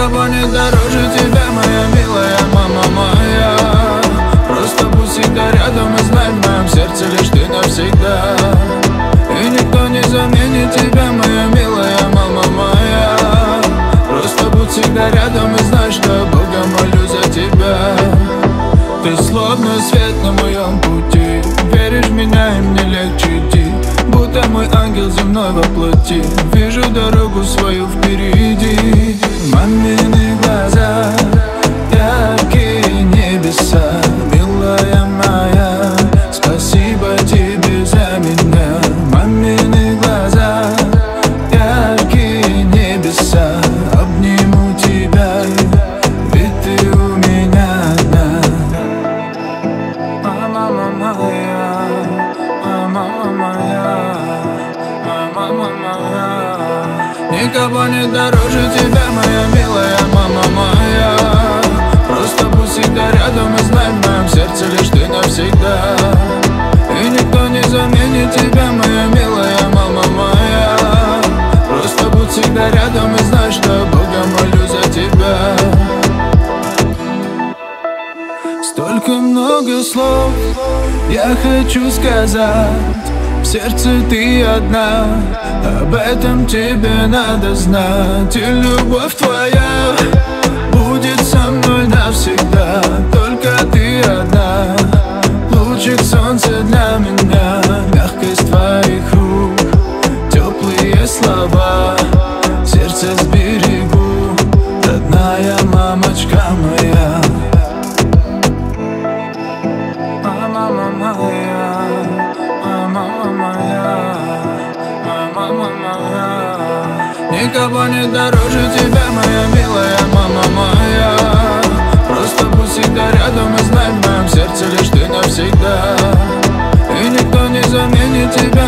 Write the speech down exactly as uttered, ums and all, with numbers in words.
Никого не дороже тебя, моя милая мама моя. Просто будь всегда рядом и знай, в моем сердце лишь ты навсегда. И никто не заменит тебя, моя милая мама моя. Просто будь всегда рядом и знай, что Бога молю за тебя. Ты словно свет на моем пути, веришь в меня и мне легче идти. Будто мой ангел земной во плоти, вижу дорогу свою впереди. Мамины глаза, яркие небеса, милая моя, спасибо тебе за меня. Мамины глаза, яркие небеса, обниму тебя, ведь ты у меня одна. Мама моя, мама моя, мама моя. Никого не дороже тебя, моя милая мама моя. Просто будь всегда рядом и знай, в моем сердце лишь ты навсегда. И никто не заменит тебя, моя милая мама моя. Просто будь всегда рядом и знай, что Бога молю за тебя. Столько много слов я хочу сказать, в сердце ты одна, об этом тебе надо знать. И любовь твоя будет со мной навсегда, только ты одна. Лучик солнца для меня, мягкость твоих рук, теплые слова, сердце сберегу, родная мамочка моя. Мама моя, мама моя, мама моя. Никого не дороже тебя, моя милая мама моя. Просто будь всегда рядом и знай, в моем сердце лишь ты навсегда. И никто не заменит тебя,